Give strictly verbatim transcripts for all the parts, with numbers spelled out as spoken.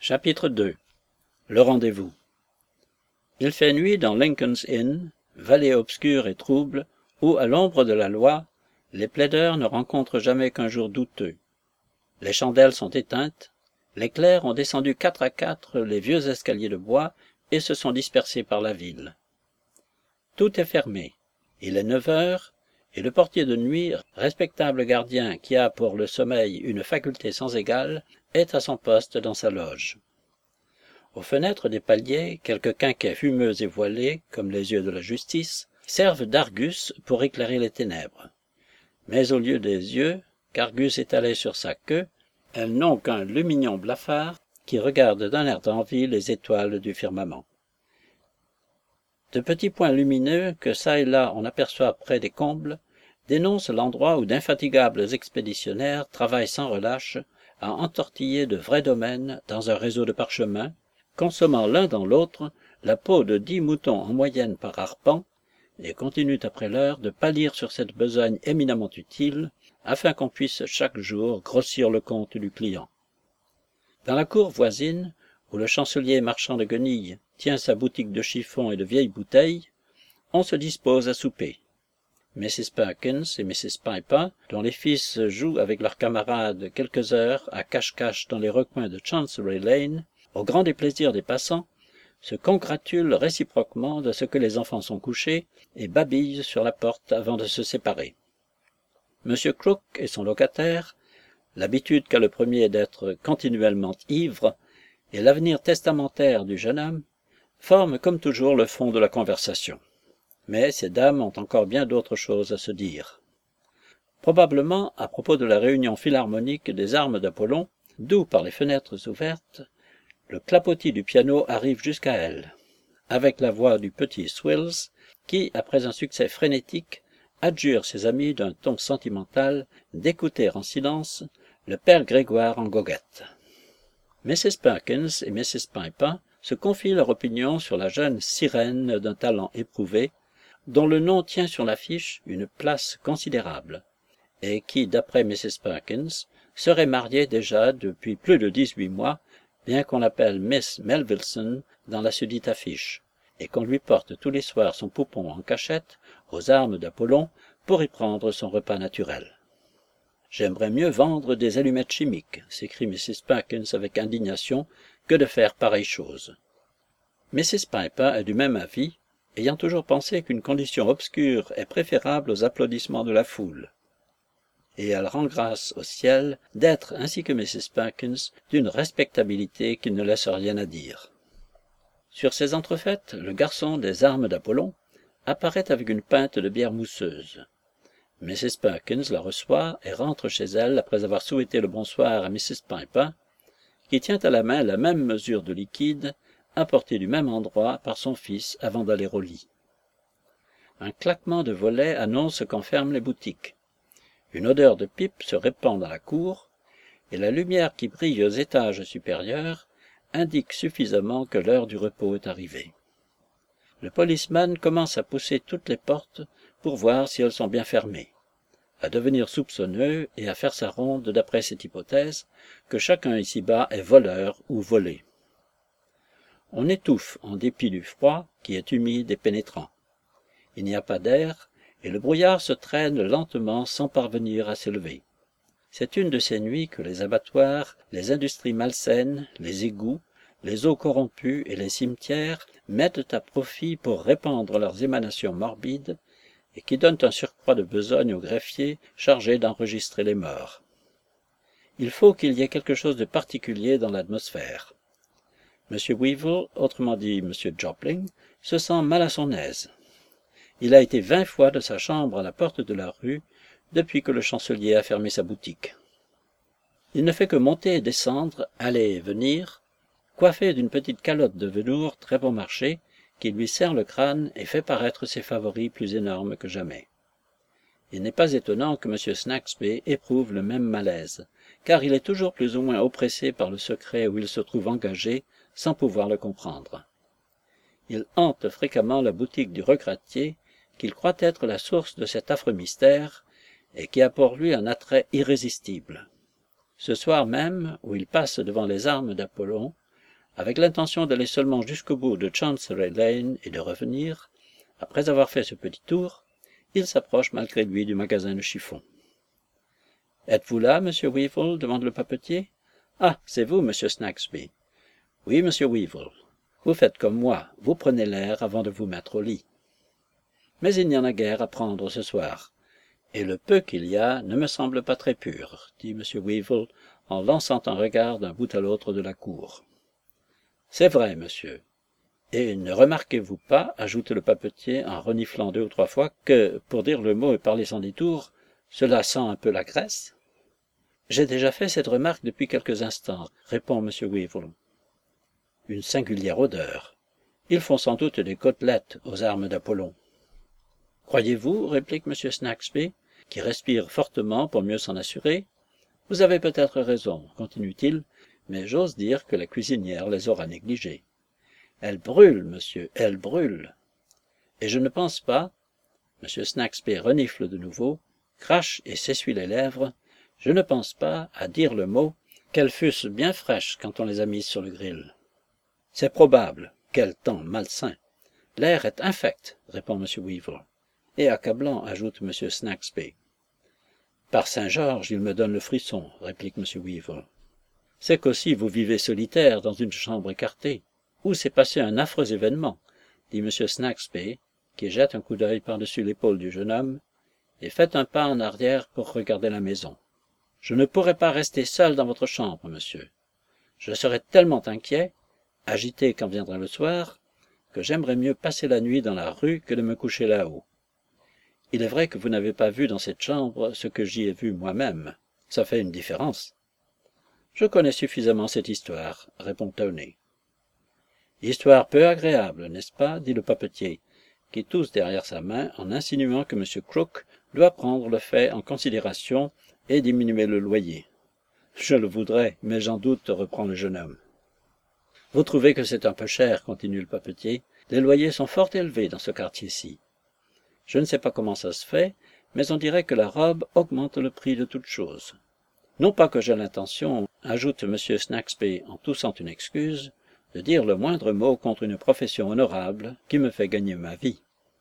Chapitre deux. Le rendez-vous. Il fait nuit dans Lincoln's Inn, vallée obscure et trouble, où, à l'ombre de la loi, les plaideurs ne rencontrent jamais qu'un jour douteux. Les chandelles sont éteintes, les clercs ont descendu quatre à quatre les vieux escaliers de bois et se sont dispersés par la ville. Tout est fermé. Il est neuf heures, et le portier de nuit, respectable gardien qui a pour le sommeil une faculté sans égale, est à son poste dans sa loge. Aux fenêtres des paliers, quelques quinquets fumeux et voilés, comme les yeux de la justice, servent d'argus pour éclairer les ténèbres. Mais au lieu des yeux, qu'Argus étalait sur sa queue, elles n'ont qu'un lumignon blafard qui regarde d'un air d'envie les étoiles du firmament. De petits points lumineux que çà et là on aperçoit près des combles dénoncent l'endroit où d'infatigables expéditionnaires travaillent sans relâche à entortiller de vrais domaines dans un réseau de parchemins, consommant l'un dans l'autre la peau de dix moutons en moyenne par arpent, et continuent après l'heure de pâlir sur cette besogne éminemment utile, afin qu'on puisse chaque jour grossir le compte du client. Dans la cour voisine, où le chancelier marchand de guenilles tient sa boutique de chiffons et de vieilles bouteilles, on se dispose à souper. Missus Perkins et Missus Piper, dont les fils jouent avec leurs camarades quelques heures à cache-cache dans les recoins de Chancery Lane, au grand déplaisir des passants, se congratulent réciproquement de ce que les enfants sont couchés et babillent sur la porte avant de se séparer. Monsieur Crook et son locataire, l'habitude qu'a le premier d'être continuellement ivre et l'avenir testamentaire du jeune homme, forment comme toujours le fond de la conversation. Mais ces dames ont encore bien d'autres choses à se dire. Probablement, à propos de la réunion philharmonique des armes d'Apollon, d'où, par les fenêtres ouvertes, le clapotis du piano arrive jusqu'à elles, avec la voix du petit Swills, qui, après un succès frénétique, adjure ses amis d'un ton sentimental d'écouter en silence le père Grégoire en goguette. Missus Perkins et Missus Piper se confient leur opinion sur la jeune sirène d'un talent éprouvé, dont le nom tient sur l'affiche une place considérable, et qui, d'après Missus Perkins, serait mariée déjà depuis plus de dix-huit mois, bien qu'on l'appelle Miss Melvilleson dans la sudite affiche, et qu'on lui porte tous les soirs son poupon en cachette aux armes d'Apollon pour y prendre son repas naturel. « J'aimerais mieux vendre des allumettes chimiques, » s'écrie Missus Perkins avec indignation, « que de faire pareille chose. » Missus Piper est du même avis, ayant toujours pensé qu'une condition obscure est préférable aux applaudissements de la foule. Et elle rend grâce au ciel d'être, ainsi que Missus Perkins, d'une respectabilité qui ne laisse rien à dire. Sur ces entrefaites, le garçon des armes d'Apollon apparaît avec une pinte de bière mousseuse. Missus Perkins la reçoit et rentre chez elle après avoir souhaité le bonsoir à Missus Piper, qui tient à la main la même mesure de liquide, apportée du même endroit par son fils avant d'aller au lit. Un claquement de volets annonce qu'on ferme les boutiques. Une odeur de pipe se répand dans la cour, et la lumière qui brille aux étages supérieurs indique suffisamment que l'heure du repos est arrivée. Le policeman commence à pousser toutes les portes pour voir si elles sont bien fermées, à devenir soupçonneux et à faire sa ronde d'après cette hypothèse que chacun ici-bas est voleur ou volé. On étouffe en dépit du froid qui est humide et pénétrant. Il n'y a pas d'air, et le brouillard se traîne lentement sans parvenir à s'élever. C'est une de ces nuits que les abattoirs, les industries malsaines, les égouts, les eaux corrompues et les cimetières mettent à profit pour répandre leurs émanations morbides et qui donnent un surcroît de besogne aux greffiers chargés d'enregistrer les morts. Il faut qu'il y ait quelque chose de particulier dans l'atmosphère. Monsieur Weevil, autrement dit Monsieur Jopling, se sent mal à son aise. Il a été vingt fois de sa chambre à la porte de la rue depuis que le chancelier a fermé sa boutique. Il ne fait que monter et descendre, aller et venir, coiffé d'une petite calotte de velours très bon marché qui lui serre le crâne et fait paraître ses favoris plus énormes que jamais. Il n'est pas étonnant que M. Snagsby éprouve le même malaise, car il est toujours plus ou moins oppressé par le secret où il se trouve engagé sans pouvoir le comprendre. Il hante fréquemment la boutique du regrattier, qu'il croit être la source de cet affreux mystère, et qui a pour lui un attrait irrésistible. Ce soir même, où il passe devant les armes d'Apollon, avec l'intention d'aller seulement jusqu'au bout de Chancery Lane et de revenir, après avoir fait ce petit tour, il s'approche malgré lui du magasin de chiffons. « Êtes-vous là, monsieur Weevil » demande le papetier. « Ah, c'est vous, monsieur Snagsby. »« Oui, monsieur Weevil. Vous faites comme moi, vous prenez l'air avant de vous mettre au lit. »« Mais il n'y en a guère à prendre ce soir, et le peu qu'il y a ne me semble pas très pur, dit M. Weevil en lançant un regard d'un bout à l'autre de la cour. « C'est vrai, monsieur. Et ne remarquez-vous pas, ajoute le papetier en reniflant deux ou trois fois, que, pour dire le mot et parler sans détour, cela sent un peu la graisse ?»« J'ai déjà fait cette remarque depuis quelques instants, répond M. Weevil. Une singulière odeur. Ils font sans doute des côtelettes aux armes d'Apollon. »« Croyez-vous, réplique M. Snagsby, qui respire fortement pour mieux s'en assurer. Vous avez peut-être raison, continue-t-il, mais j'ose dire que la cuisinière les aura négligés. Elle brûle, monsieur, elle brûle. Et je ne pense pas, M. Snagsby renifle de nouveau, crache et s'essuie les lèvres, je ne pense pas, à dire le mot, qu'elles fussent bien fraîches quand on les a mises sur le grill. C'est probable. Quel temps malsain. L'air est infect, répond M. Weevil. Et accablant, ajoute M. Snagsby. Par Saint-Georges, il me donne le frisson, réplique M. Weevil. C'est qu'aussi vous vivez solitaire dans une chambre écartée, où s'est passé un affreux événement, dit M. Snagsby, qui jette un coup d'œil par-dessus l'épaule du jeune homme, et fait un pas en arrière pour regarder la maison. Je ne pourrais pas rester seul dans votre chambre, monsieur. Je serais tellement inquiet, agité quand viendra le soir, que j'aimerais mieux passer la nuit dans la rue que de me coucher là-haut. Il est vrai que vous n'avez pas vu dans cette chambre ce que j'y ai vu moi-même. Ça fait une différence. Je connais suffisamment cette histoire, répond Tony. Histoire peu agréable, n'est-ce pas, dit le papetier, qui tousse derrière sa main en insinuant que M. Crook doit prendre le fait en considération et diminuer le loyer. Je le voudrais, mais j'en doute, reprend le jeune homme. Vous trouvez que c'est un peu cher, continue le papetier. Les loyers sont fort élevés dans ce quartier-ci. Je ne sais pas comment ça se fait, mais on dirait que la robe augmente le prix de toute chose. Non pas que j'ai l'intention, ajoute M. Snagsby en toussant une excuse, de dire le moindre mot contre une profession honorable qui me fait gagner ma vie.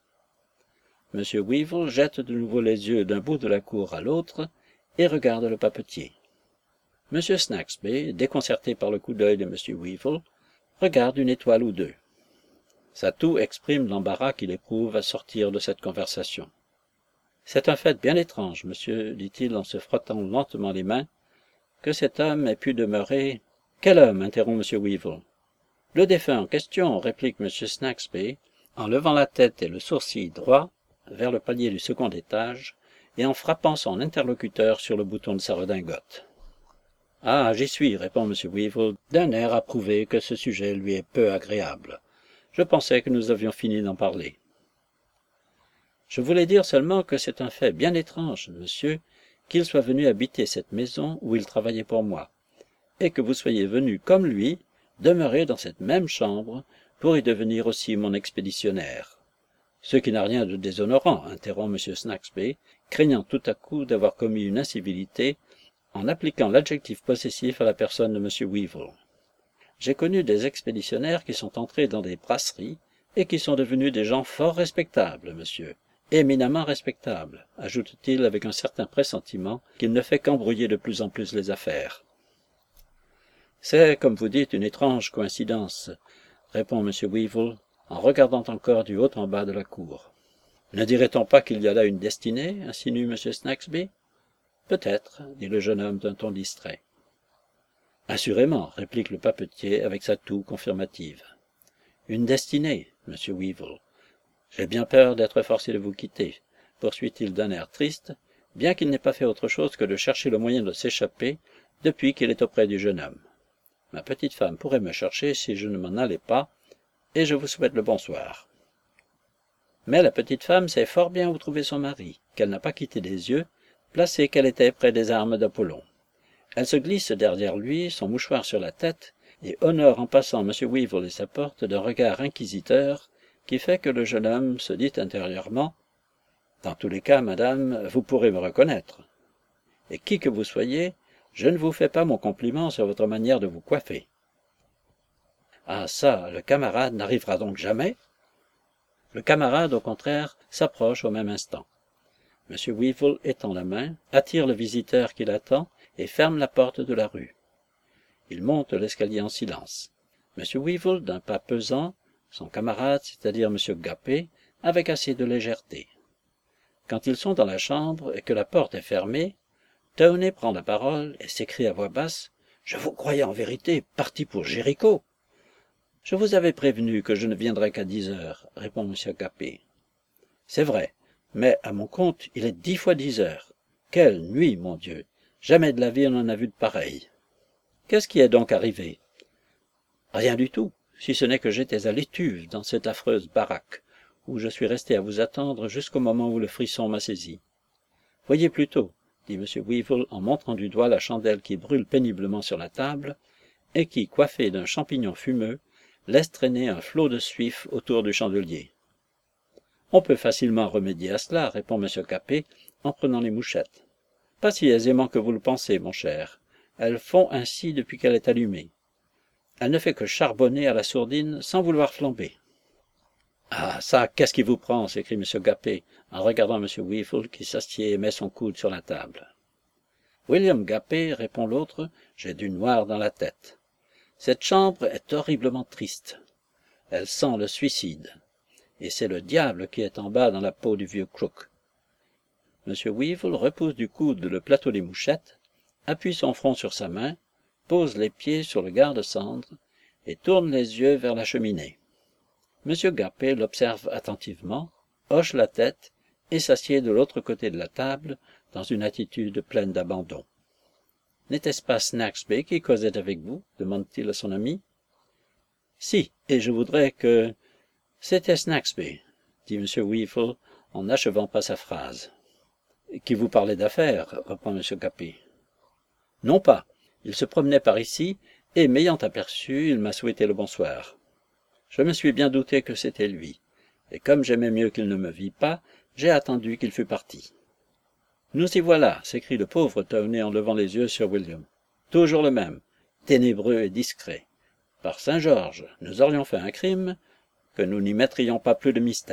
M. Weevil jette de nouveau les yeux d'un bout de la cour à l'autre et regarde le papetier. M. Snagsby, déconcerté par le coup d'œil de M. Weevil, regarde une étoile ou deux. Sa toux exprime l'embarras qu'il éprouve à sortir de cette conversation. « C'est un fait bien étrange, monsieur, dit-il en se frottant lentement les mains, que cet homme ait pu demeurer... »« Quel homme » interrompt M. Weevil. « Le défunt en question, » réplique M. Snagsby, en levant la tête et le sourcil droit vers le palier du second étage et en frappant son interlocuteur sur le bouton de sa redingote. « Ah, j'y suis, » répond M. Weevil, d'un air à prouver que ce sujet lui est peu agréable. Je pensais que nous avions fini d'en parler. Je voulais dire seulement que c'est un fait bien étrange, monsieur, qu'il soit venu habiter cette maison où il travaillait pour moi, et que vous soyez venu, comme lui, demeurer dans cette même chambre pour y devenir aussi mon expéditionnaire. Ce qui n'a rien de déshonorant, interrompt M. Snagsby, craignant tout à coup d'avoir commis une incivilité en appliquant l'adjectif possessif à la personne de M. Weevil. J'ai connu des expéditionnaires qui sont entrés dans des brasseries et qui sont devenus des gens fort respectables, monsieur, éminemment respectables, ajoute-t-il avec un certain pressentiment qu'il ne fait qu'embrouiller de plus en plus les affaires. C'est, comme vous dites, une étrange coïncidence, répond M. Weevil, en regardant encore du haut en bas de la cour. Ne dirait-on pas qu'il y a là une destinée, insinue M. Snagsby? Peut-être, dit le jeune homme d'un ton distrait. Assurément, réplique le papetier avec sa toux confirmative. Une destinée, monsieur Weevil. J'ai bien peur d'être forcé de vous quitter, poursuit-il d'un air triste, bien qu'il n'ait pas fait autre chose que de chercher le moyen de s'échapper depuis qu'il est auprès du jeune homme. Ma petite femme pourrait me chercher si je ne m'en allais pas, et je vous souhaite le bonsoir. Mais la petite femme sait fort bien où trouver son mari, qu'elle n'a pas quitté des yeux, placée qu'elle était près des armes d'Apollon. Elle se glisse derrière lui, son mouchoir sur la tête, et honore en passant M. Weevil et sa porte d'un regard inquisiteur qui fait que le jeune homme se dit intérieurement « Dans tous les cas, madame, vous pourrez me reconnaître. Et qui que vous soyez, je ne vous fais pas mon compliment sur votre manière de vous coiffer. » Ah ça, le camarade n'arrivera donc jamais? Le camarade, au contraire, s'approche au même instant. M. Weevle étend la main, attire le visiteur qui l'attend et ferme la porte de la rue. Il monte l'escalier en silence. M. Weevle, d'un pas pesant, son camarade, c'est-à-dire M. Gappé, avec assez de légèreté. Quand ils sont dans la chambre et que la porte est fermée, Tony prend la parole et s'écrie à voix basse « Je vous croyais en vérité parti pour Jéricho !»« Je vous avais prévenu que je ne viendrais qu'à dix heures, » répond M. Gappé. « C'est vrai, mais à mon compte, il est dix fois dix heures. Quelle nuit, mon Dieu! Jamais de la vie on n'en a vu de pareil. Qu'est-ce qui est donc arrivé? » « Rien du tout, si ce n'est que j'étais à l'étuve dans cette affreuse baraque, où je suis resté à vous attendre jusqu'au moment où le frisson m'a saisi. Voyez plutôt, dit M. Weevle en montrant du doigt la chandelle qui brûle péniblement sur la table, et qui, coiffée d'un champignon fumeux, laisse traîner un flot de suif autour du chandelier. On peut facilement remédier à cela, répond M. Gappé, en prenant les mouchettes. Pas si aisément que vous le pensez, mon cher. Elle fond ainsi depuis qu'elle est allumée. Elle ne fait que charbonner à la sourdine sans vouloir flamber. Ah, ça, qu'est-ce qui vous prend? S'écrie M. Gappé, en regardant M. Weevle qui s'assied et met son coude sur la table. William Gappé, répond l'autre, j'ai du noir dans la tête. Cette chambre est horriblement triste. Elle sent le suicide. Et c'est le diable qui est en bas dans la peau du vieux Crook. M. Weevle repousse du coude le plateau des mouchettes, appuie son front sur sa main, pose les pieds sur le garde-cendre et tourne les yeux vers la cheminée. M. Gappé l'observe attentivement, hoche la tête et s'assied de l'autre côté de la table dans une attitude pleine d'abandon. « N'était-ce pas Snagsby qui causait avec vous ?» demande-t-il à son ami. « Si, et je voudrais que... »« C'était Snagsby, » dit M. Weevle en n'achevant pas sa phrase. « Qui vous parlait d'affaires, » reprend M. Gappé. « Non pas. Il se promenait par ici, et m'ayant aperçu, il m'a souhaité le bonsoir. Je me suis bien douté que c'était lui, et comme j'aimais mieux qu'il ne me vît pas, j'ai attendu qu'il fût parti. »« Nous y voilà, » s'écrie le pauvre Tony en levant les yeux sur William. « Toujours le même, ténébreux et discret. Par Saint-Georges, nous aurions fait un crime, que nous n'y mettrions pas plus de mystère. »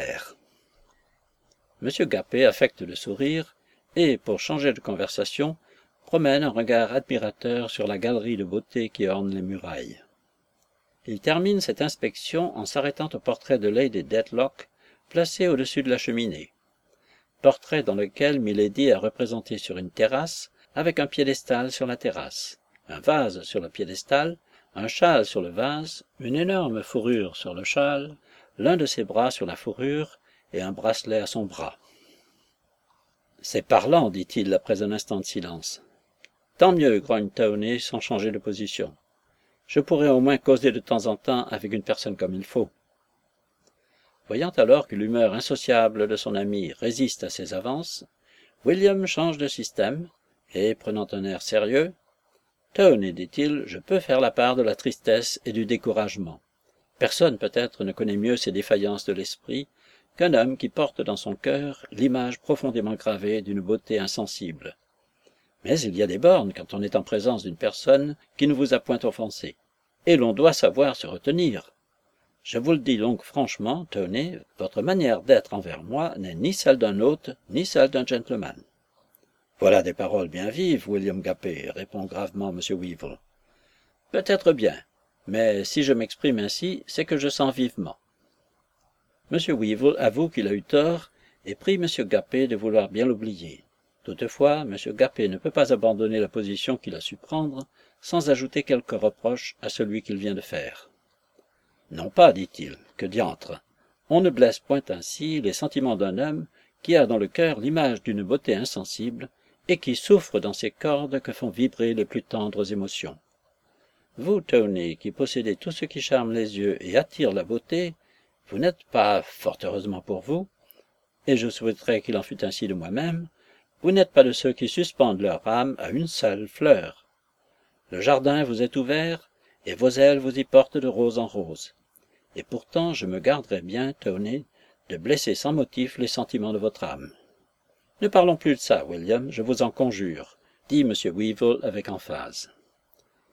M. Gappé affecte le sourire, et, pour changer de conversation, promène un regard admirateur sur la galerie de beauté qui orne les murailles. Il termine cette inspection en s'arrêtant au portrait de Lady Dedlock, placé au-dessus de la cheminée. Portrait dans lequel Milady est représentée sur une terrasse, avec un piédestal sur la terrasse, un vase sur le piédestal, un châle sur le vase, une énorme fourrure sur le châle, l'un de ses bras sur la fourrure et un bracelet à son bras. « C'est parlant, dit-il après un instant de silence. Tant mieux, grogne Tony sans changer de position. Je pourrais au moins causer de temps en temps avec une personne comme il faut. » Voyant alors que l'humeur insociable de son ami résiste à ses avances, William change de système, et, prenant un air sérieux, « Tony, dit-il, je peux faire la part de la tristesse et du découragement. Personne peut-être ne connaît mieux ces défaillances de l'esprit qu'un homme qui porte dans son cœur l'image profondément gravée d'une beauté insensible. Mais il y a des bornes quand on est en présence d'une personne qui ne vous a point offensé, et l'on doit savoir se retenir. Je vous le dis donc franchement, Tony, votre manière d'être envers moi n'est ni celle d'un hôte, ni celle d'un gentleman. » « Voilà des paroles bien vives, William Gappé, » répond gravement M. Weevle. « Peut-être bien, mais si je m'exprime ainsi, c'est que je sens vivement. » M. Weevle avoue qu'il a eu tort et prie M. Gappé de vouloir bien l'oublier. Toutefois, M. Gappé ne peut pas abandonner la position qu'il a su prendre sans ajouter quelques reproches à celui qu'il vient de faire. « Non pas, dit-il, que diantre, on ne blesse point ainsi les sentiments d'un homme qui a dans le cœur l'image d'une beauté insensible et qui souffre dans ses cordes que font vibrer les plus tendres émotions. Vous, Tony, qui possédez tout ce qui charme les yeux et attire la beauté, vous n'êtes pas, fort heureusement pour vous, et je souhaiterais qu'il en fût ainsi de moi-même, vous n'êtes pas de ceux qui suspendent leur âme à une seule fleur. Le jardin vous est ouvert, et vos ailes vous y portent de rose en rose. Et pourtant je me garderais bien, Tony, de blesser sans motif les sentiments de votre âme. Ne parlons plus de ça, William, je vous en conjure, dit M. Weevle avec emphase.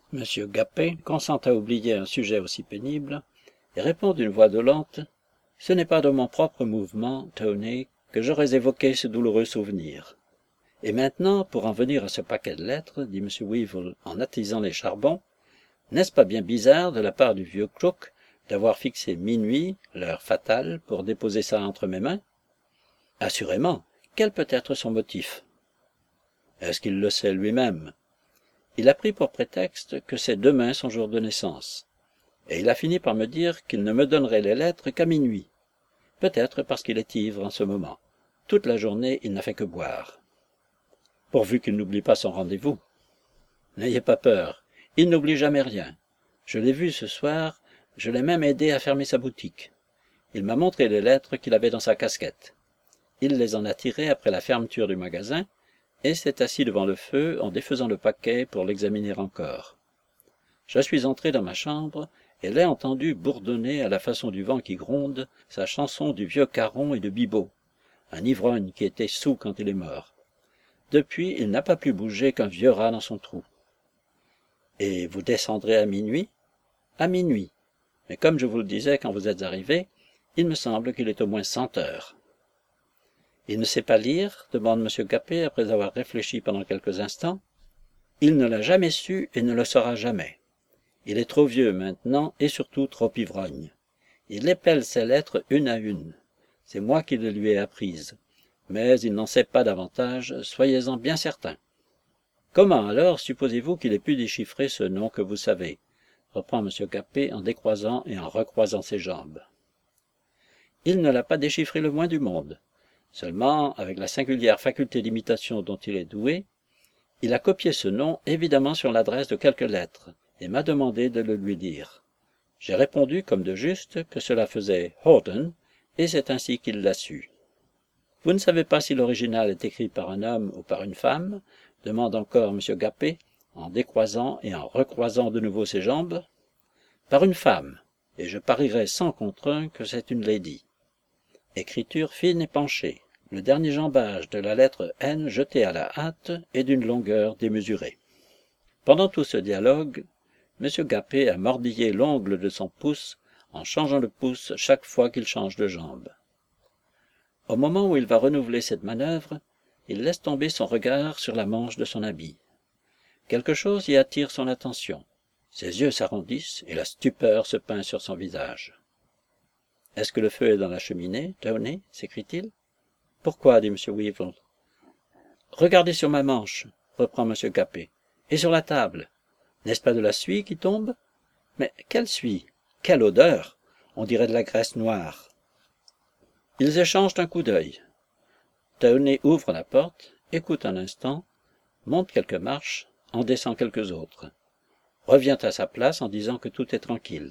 Monsieur Gappé consent à oublier un sujet aussi pénible et répond d'une voix dolente. Ce n'est pas de mon propre mouvement, Tony, que j'aurais évoqué ce douloureux souvenir. Et maintenant, pour en venir à ce paquet de lettres, dit M. Weevle en attisant les charbons, n'est-ce pas bien bizarre de la part du vieux Crook d'avoir fixé minuit, l'heure fatale, pour déposer ça entre mes mains? Assurément. Quel peut être son motif? Est-ce qu'il le sait lui-même? Il a pris pour prétexte que c'est demain son jour de naissance, et il a fini par me dire qu'il ne me donnerait les lettres qu'à minuit. Peut-être parce qu'il est ivre en ce moment. Toute la journée, il n'a fait que boire. Pourvu qu'il n'oublie pas son rendez-vous. N'ayez pas peur, il n'oublie jamais rien. Je l'ai vu ce soir, je l'ai même aidé à fermer sa boutique. Il m'a montré les lettres qu'il avait dans sa casquette. Il les en a tirées après la fermeture du magasin, et s'est assis devant le feu en défaisant le paquet pour l'examiner encore. Je suis entré dans ma chambre et l'ai entendu bourdonner à la façon du vent qui gronde sa chanson du vieux Caron et de Bibot, un ivrogne qui était saoul quand il est mort. Depuis, il n'a pas plus bougé qu'un vieux rat dans son trou. Et vous descendrez à minuit? À minuit. Mais comme je vous le disais quand vous êtes arrivé, il me semble qu'il est au moins cent heures. Il ne sait pas lire? Demande M. Gappé après avoir réfléchi pendant quelques instants. Il ne l'a jamais su et ne le saura jamais. Il est trop vieux maintenant et surtout trop ivrogne. Il épelle ses lettres une à une. C'est moi qui les lui ai apprises. Mais il n'en sait pas davantage, soyez-en bien certains. Comment alors supposez-vous qu'il ait pu déchiffrer ce nom que vous savez? Reprend M. Gappé en décroisant et en recroisant ses jambes. Il ne l'a pas déchiffré le moins du monde. Seulement, avec la singulière faculté d'imitation dont il est doué, il a copié ce nom évidemment sur l'adresse de quelques lettres, et m'a demandé de le lui dire. J'ai répondu comme de juste que cela faisait Horton, et c'est ainsi qu'il l'a su. Vous ne savez pas si l'original est écrit par un homme ou par une femme? Demande encore M. Gappé, en décroisant et en recroisant de nouveau ses jambes. Par une femme, et je parierais cent contre un que c'est une lady. Écriture fine et penchée, le dernier jambage de la lettre N jeté à la hâte est d'une longueur démesurée. Pendant tout ce dialogue, M. Gappé a mordillé l'ongle de son pouce en changeant le pouce chaque fois qu'il change de jambe. Au moment où il va renouveler cette manœuvre, il laisse tomber son regard sur la manche de son habit. Quelque chose y attire son attention. Ses yeux s'arrondissent et la stupeur se peint sur son visage. « Est-ce que le feu est dans la cheminée, Tony » s'écrie-t-il. « Pourquoi » dit M. Weevle. « Regardez sur ma manche, » reprend M. Gappé, « et sur la table. N'est-ce pas de la suie qui tombe? Mais quelle suie? Quelle odeur? On dirait de la graisse noire. » Ils échangent un coup d'œil. Tony ouvre la porte, écoute un instant, monte quelques marches, en descend quelques autres, revient à sa place en disant que tout est tranquille.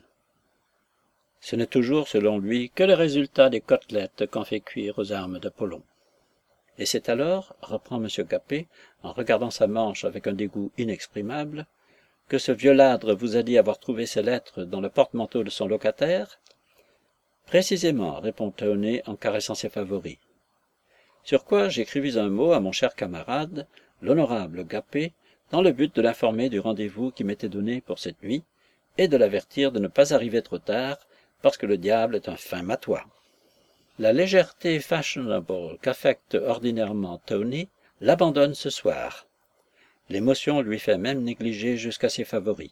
Ce n'est toujours, selon lui, que le résultat des côtelettes qu'on fait cuire aux armes d'Apollon. Et c'est alors, reprend M. Gappé, en regardant sa manche avec un dégoût inexprimable, que ce vieux ladre vous a dit avoir trouvé ces lettres dans le porte-manteau de son locataire? Précisément, répond Tony en caressant ses favoris. Sur quoi j'écrivis un mot à mon cher camarade, l'honorable Gappé, dans le but de l'informer du rendez-vous qui m'était donné pour cette nuit, et de l'avertir de ne pas arriver trop tard, parce que le diable est un fin matois. La légèreté fashionable qu'affecte ordinairement Tony l'abandonne ce soir. L'émotion lui fait même négliger jusqu'à ses favoris.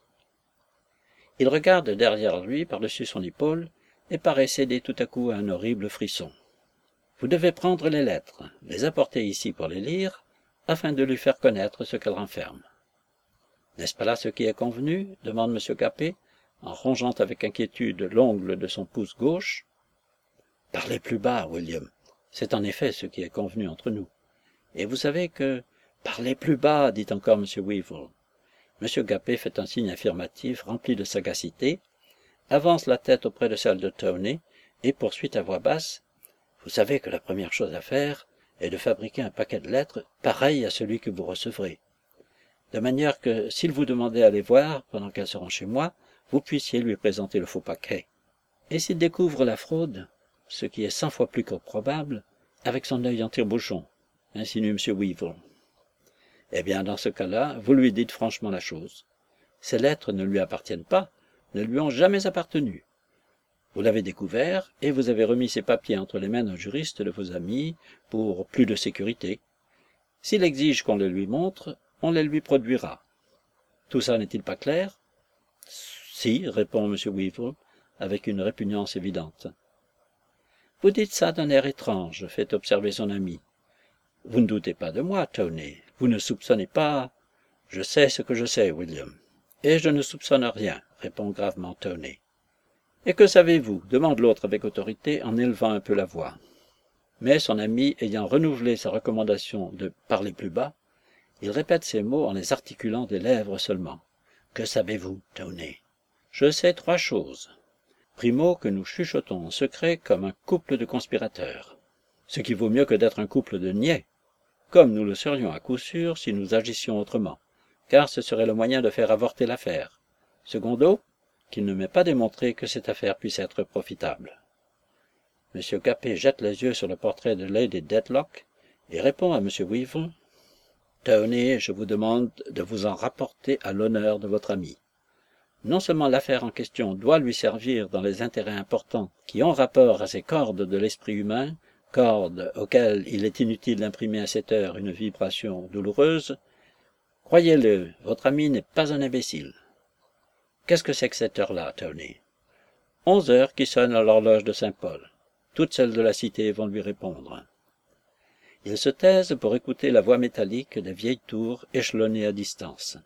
Il regarde derrière lui par-dessus son épaule et paraît céder tout à coup à un horrible frisson. Vous devez prendre les lettres, les apporter ici pour les lire, afin de lui faire connaître ce qu'elles renferment. N'est-ce pas là ce qui est convenu? Demande M. Gappé, en rongeant avec inquiétude l'ongle de son pouce gauche. Parlez plus bas, William. C'est en effet ce qui est convenu entre nous. Et vous savez que... Parlez plus bas, dit encore M. Weevle. M. Gappé fait un signe affirmatif rempli de sagacité, avance la tête auprès de celle de Tony et poursuit à voix basse. Vous savez que la première chose à faire est de fabriquer un paquet de lettres pareil à celui que vous recevrez, de manière que, s'il vous demandait à les voir pendant qu'elles seront chez moi, vous puissiez lui présenter le faux paquet. Et s'il découvre la fraude, ce qui est cent fois plus que probable, avec son œil en tire-bouchon, insinue M. Weevle. Eh bien, dans ce cas-là, vous lui dites franchement la chose. Ces lettres ne lui appartiennent pas, ne lui ont jamais appartenu. Vous l'avez découvert et vous avez remis ces papiers entre les mains d'un juriste de vos amis pour plus de sécurité. S'il exige qu'on les lui montre, on les lui produira. Tout ça n'est-il pas clair? Si, répond M. Weevil, avec une répugnance évidente. Vous dites ça d'un air étrange, fait observer son ami. Vous ne doutez pas de moi, Tony. Vous ne soupçonnez pas. Je sais ce que je sais, William. Et je ne soupçonne rien, répond gravement Tony. Et que savez-vous? Demande l'autre avec autorité en élevant un peu la voix. Mais son ami ayant renouvelé sa recommandation de parler plus bas, il répète ces mots en les articulant des lèvres seulement. Que savez-vous, Tony? Je sais trois choses. Primo, que nous chuchotons en secret comme un couple de conspirateurs, ce qui vaut mieux que d'être un couple de niais, comme nous le serions à coup sûr si nous agissions autrement, car ce serait le moyen de faire avorter l'affaire. Secondo, qu'il ne m'est pas démontré que cette affaire puisse être profitable. M. Capet jette les yeux sur le portrait de Lady Dedlock et répond à M. Weevil. Tony, je vous demande de vous en rapporter à l'honneur de votre ami. Non seulement l'affaire en question doit lui servir dans les intérêts importants qui ont rapport à ces cordes de l'esprit humain, cordes auxquelles il est inutile d'imprimer à cette heure une vibration douloureuse, croyez-le, votre ami n'est pas un imbécile. Qu'est-ce que c'est que cette heure-là, Tony? Onze heures qui sonnent à l'horloge de Saint-Paul. Toutes celles de la cité vont lui répondre. Ils se taisent pour écouter la voix métallique des vieilles tours échelonnées à distance.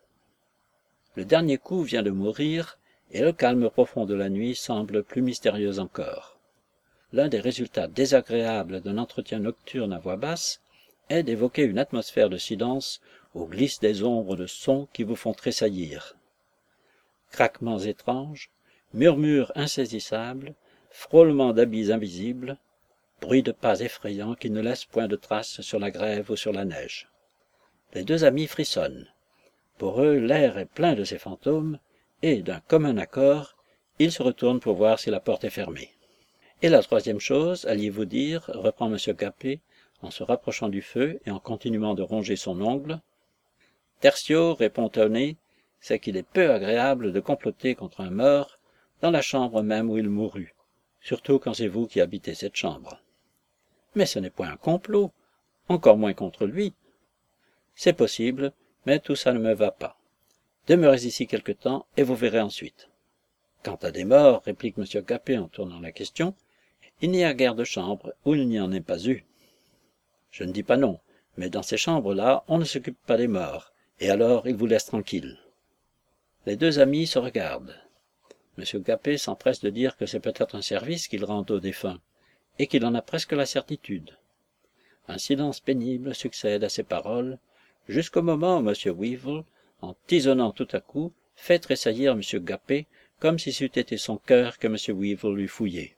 Le dernier coup vient de mourir, et le calme profond de la nuit semble plus mystérieux encore. L'un des résultats désagréables d'un entretien nocturne à voix basse est d'évoquer une atmosphère de silence où glissent des ombres de sons qui vous font tressaillir. Craquements étranges, murmures insaisissables, frôlements d'habits invisibles, bruit de pas effrayants qui ne laissent point de traces sur la grève ou sur la neige. Les deux amis frissonnent. Pour eux, l'air est plein de ces fantômes, et, d'un commun accord, ils se retournent pour voir si la porte est fermée. Et la troisième chose, alliez-vous dire, reprend M. Capet, en se rapprochant du feu et en continuant de ronger son ongle. Tertio, répond Tony, c'est qu'il est peu agréable de comploter contre un mort dans la chambre même où il mourut, surtout quand c'est vous qui habitez cette chambre. Mais ce n'est point un complot, encore moins contre lui. C'est possible, mais tout ça ne me va pas. Demeurez ici quelque temps, et vous verrez ensuite. Quant à des morts, réplique M. Capet en tournant la question, il n'y a guère de chambre où il n'y en ait pas eu. Je ne dis pas non, mais dans ces chambres-là, on ne s'occupe pas des morts, et alors ils vous laissent tranquille. Les deux amis se regardent. M. Capet s'empresse de dire que c'est peut-être un service qu'il rend aux défunts, et qu'il en a presque la certitude. Un silence pénible succède à ces paroles, jusqu'au moment où M. Weevil, en tisonnant tout à coup, fait tressaillir M. Capet, comme si c'eût été son cœur que M. Weevil eût fouillé.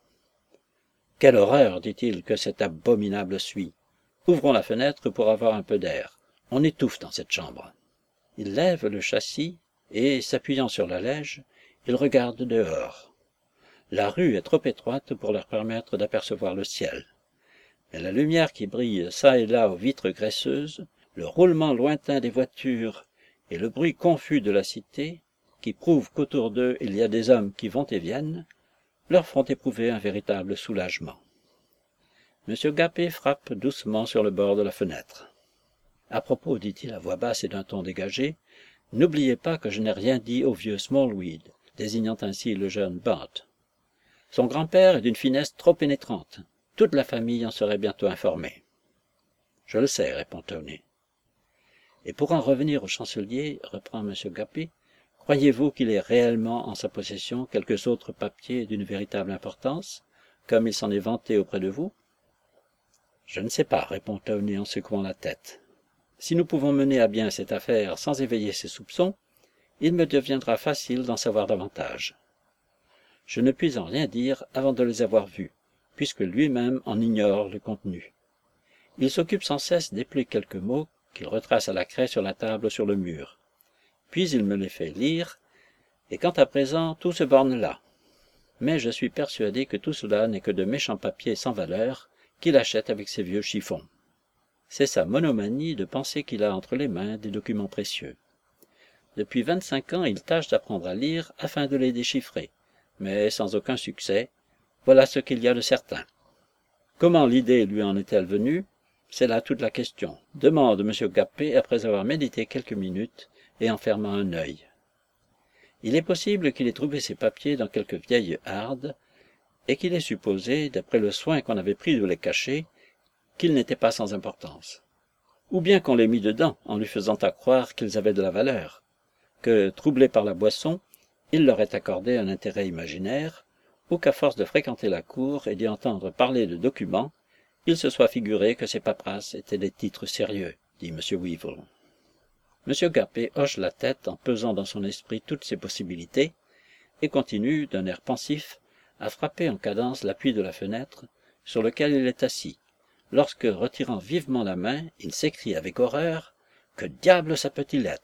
« Quelle horreur, dit-il, que cette abominable suie. Ouvrons la fenêtre pour avoir un peu d'air. On étouffe dans cette chambre. » Il lève le châssis, et, s'appuyant sur la lège, il regarde dehors. La rue est trop étroite pour leur permettre d'apercevoir le ciel. Mais la lumière qui brille çà et là aux vitres graisseuses, le roulement lointain des voitures et le bruit confus de la cité, qui prouvent qu'autour d'eux il y a des hommes qui vont et viennent, leur font éprouver un véritable soulagement. M. Capet frappe doucement sur le bord de la fenêtre. « À propos, dit-il à voix basse et d'un ton dégagé, n'oubliez pas que je n'ai rien dit au vieux Smallweed, désignant ainsi le jeune Bart. Son grand-père est d'une finesse trop pénétrante. Toute la famille en serait bientôt informée. »« Je le sais, répond Tony. »« Et pour en revenir au chancelier, reprend M. Capet, croyez-vous qu'il ait réellement en sa possession quelques autres papiers d'une véritable importance, comme il s'en est vanté auprès de vous? »« Je ne sais pas, répond Tony en secouant la tête. Si nous pouvons mener à bien cette affaire sans éveiller ses soupçons, il me deviendra facile d'en savoir davantage. Je ne puis en rien dire avant de les avoir vus, puisque lui-même en ignore le contenu. Il s'occupe sans cesse d'épeler quelques mots qu'il retrace à la craie sur la table sur le mur. Puis il me les fait lire, et quant à présent, tout se borne là. Mais je suis persuadé que tout cela n'est que de méchants papiers sans valeur qu'il achète avec ses vieux chiffons. C'est sa monomanie de penser qu'il a entre les mains des documents précieux. Depuis vingt-cinq ans, il tâche d'apprendre à lire afin de les déchiffrer, mais sans aucun succès. Voilà ce qu'il y a de certain. Comment l'idée lui en est-elle venue? C'est là toute la question, demande M. Gappé après avoir médité quelques minutes et en fermant un œil. Il est possible qu'il ait trouvé ces papiers dans quelque vieille harde et qu'il ait supposé, d'après le soin qu'on avait pris de les cacher, qu'ils n'étaient pas sans importance. Ou bien qu'on les mit dedans en lui faisant accroire qu'ils avaient de la valeur, que, troublé par la boisson, il leur ait accordé un intérêt imaginaire, ou qu'à force de fréquenter la cour et d'y entendre parler de documents, il se soit figuré que ces paperasses étaient des titres sérieux, dit M. Weevle. M. Gappé hoche la tête en pesant dans son esprit toutes ces possibilités, et continue, d'un air pensif, à frapper en cadence l'appui de la fenêtre, sur lequel il est assis, lorsque, retirant vivement la main, il s'écrie avec horreur « Que diable ça peut-il être ?»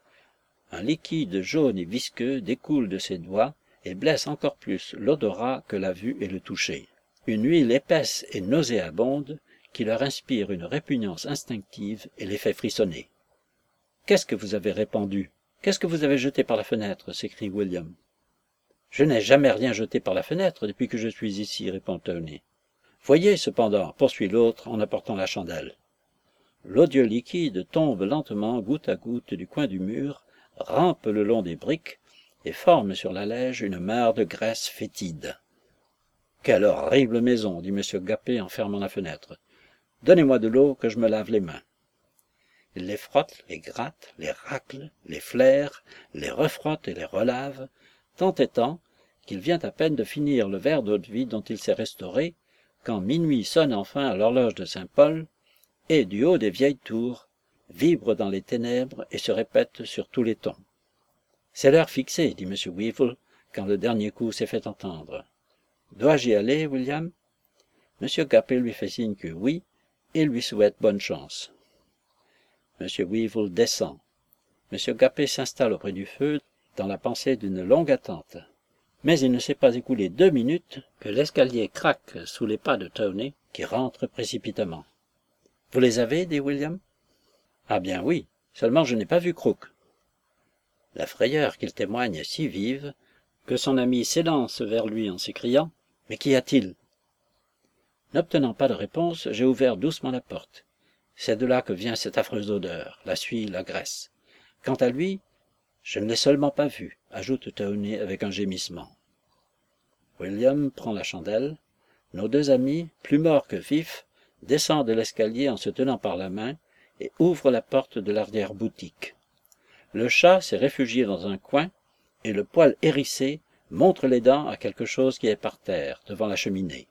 Un liquide jaune et visqueux découle de ses doigts et blesse encore plus l'odorat que la vue et le toucher. Une huile épaisse et nauséabonde qui leur inspire une répugnance instinctive et les fait frissonner. « Qu'est-ce que vous avez répandu? Qu'est-ce que vous avez jeté par la fenêtre? » s'écrie William. « Je n'ai jamais rien jeté par la fenêtre depuis que je suis ici, » répond Tony. « Voyez, cependant, poursuit l'autre en apportant la chandelle. L'odieux liquide tombe lentement, goutte à goutte, du coin du mur, rampe le long des briques et forme sur la neige une mare de graisse fétide. « Quelle horrible maison, » dit M. Gappé en fermant la fenêtre. « Donnez-moi de l'eau que je me lave les mains. » Il les frotte, les gratte, les racle, les flaire, les refrotte et les relave, tant et tant qu'il vient à peine de finir le verre d'eau-de-vie dont il s'est restauré, quand minuit sonne enfin à l'horloge de Saint-Paul, et du haut des vieilles tours, vibre dans les ténèbres et se répète sur tous les tons. « C'est l'heure fixée, » dit M. Weevle, quand le dernier coup s'est fait entendre. « Dois-je y aller, William ?» M. Gappé lui fait signe que oui, et lui souhaite bonne chance. M. Weevle descend. M. Gappé s'installe auprès du feu, dans la pensée d'une longue attente. Mais il ne s'est pas écoulé deux minutes que l'escalier craque sous les pas de Tony, qui rentre précipitamment. « Vous les avez, » dit William. « Ah bien oui, seulement je n'ai pas vu Crook. » La frayeur qu'il témoigne est si vive que son ami s'élance vers lui en s'écriant « Mais qu'y a-t-il » N'obtenant pas de réponse, j'ai ouvert doucement la porte. C'est de là que vient cette affreuse odeur, la suie, la graisse. Quant à lui, je ne l'ai seulement pas vu, ajoute Tony avec un gémissement. William prend la chandelle. Nos deux amis, plus morts que vifs, descendent de l'escalier en se tenant par la main et ouvrent la porte de l'arrière-boutique. Le chat s'est réfugié dans un coin et le poil hérissé montre les dents à quelque chose qui est par terre, devant la cheminée.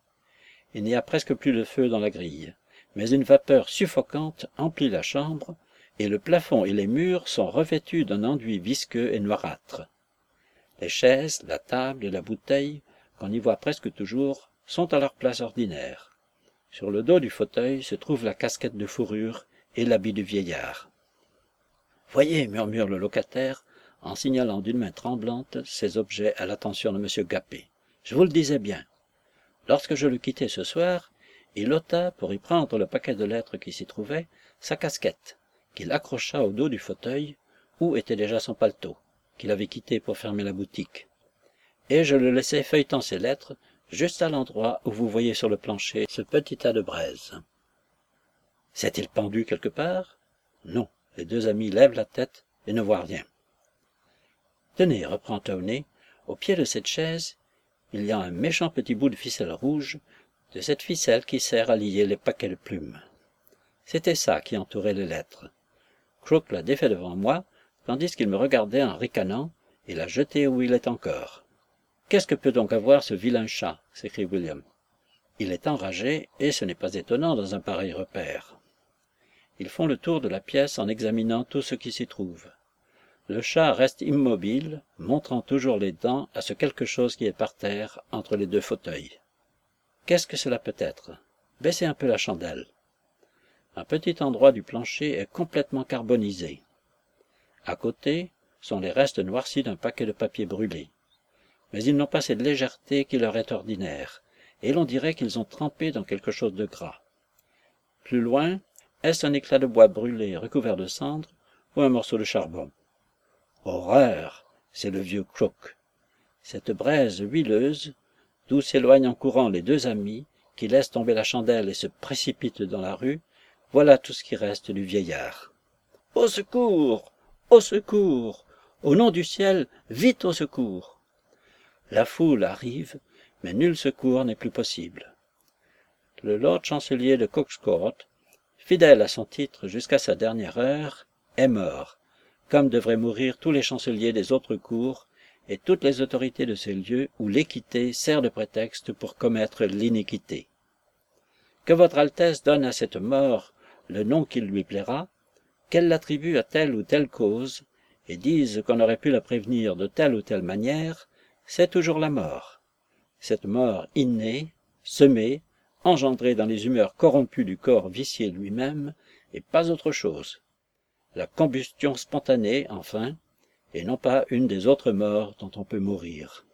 Il n'y a presque plus de feu dans la grille, mais une vapeur suffocante emplit la chambre et le plafond et les murs sont revêtus d'un enduit visqueux et noirâtre. Les chaises, la table et la bouteille, qu'on y voit presque toujours, sont à leur place ordinaire. Sur le dos du fauteuil se trouve la casquette de fourrure et l'habit du vieillard. « Voyez, » murmure le locataire, en signalant d'une main tremblante ces objets à l'attention de M. Gappé. « Je vous le disais bien. Lorsque je le quittai ce soir, il ôta, pour y prendre le paquet de lettres qui s'y trouvait, sa casquette, qu'il accrocha au dos du fauteuil, où était déjà son paletot, qu'il avait quitté pour fermer la boutique. Et je le laissai feuilletant ses lettres, juste à l'endroit où vous voyez sur le plancher ce petit tas de braise. S'est-il pendu quelque part? Non. Les deux amis lèvent la tête et ne voient rien. Tenez, reprend Tony, au pied de cette chaise, il y a un méchant petit bout de ficelle rouge, de cette ficelle qui sert à lier les paquets de plumes. C'était ça qui entourait les lettres. Crook l'a défait devant moi, tandis qu'il me regardait en ricanant, et l'a jeté où il est encore. « Qu'est-ce que peut donc avoir ce vilain chat » s'écrie William. Il est enragé, et ce n'est pas étonnant dans un pareil repère. Ils font le tour de la pièce en examinant tout ce qui s'y trouve. Le chat reste immobile, montrant toujours les dents à ce quelque chose qui est par terre entre les deux fauteuils. Qu'est-ce que cela peut être? Baissez un peu la chandelle. Un petit endroit du plancher est complètement carbonisé. À côté sont les restes noircis d'un paquet de papier brûlé. Mais ils n'ont pas cette légèreté qui leur est ordinaire, et l'on dirait qu'ils ont trempé dans quelque chose de gras. Plus loin, est-ce un éclat de bois brûlé recouvert de cendres ou un morceau de charbon? Horreur! C'est le vieux Crook. Cette braise huileuse, d'où s'éloignent en courant les deux amis, qui laissent tomber la chandelle et se précipitent dans la rue, voilà tout ce qui reste du vieillard. Au secours! Au secours! Au nom du ciel, vite au secours! La foule arrive, mais nul secours n'est plus possible. Le lord chancelier de Cook's Court, fidèle à son titre jusqu'à sa dernière heure, est mort, comme devraient mourir tous les chanceliers des autres cours et toutes les autorités de ces lieux où l'équité sert de prétexte pour commettre l'iniquité. Que votre Altesse donne à cette mort le nom qu'il lui plaira, qu'elle l'attribue à telle ou telle cause, et dise qu'on aurait pu la prévenir de telle ou telle manière, c'est toujours la mort. Cette mort innée, semée, engendrée dans les humeurs corrompues du corps vicié lui-même, et pas autre chose. La combustion spontanée, enfin, et non pas une des autres morts dont on peut mourir.